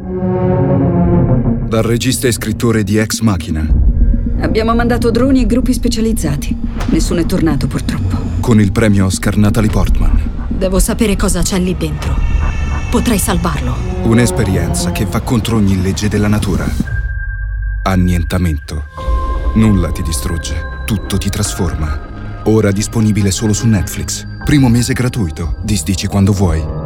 Dal regista e scrittore di Ex Machina. Abbiamo mandato droni e gruppi specializzati. Nessuno è tornato, purtroppo. Con il premio Oscar Natalie Portman. Devo sapere cosa c'è lì dentro. Potrei salvarlo. Un'esperienza che va contro ogni legge della natura. Annientamento. Nulla ti distrugge, tutto ti trasforma. Ora disponibile solo su Netflix. Primo mese gratuito. Disdici quando vuoi.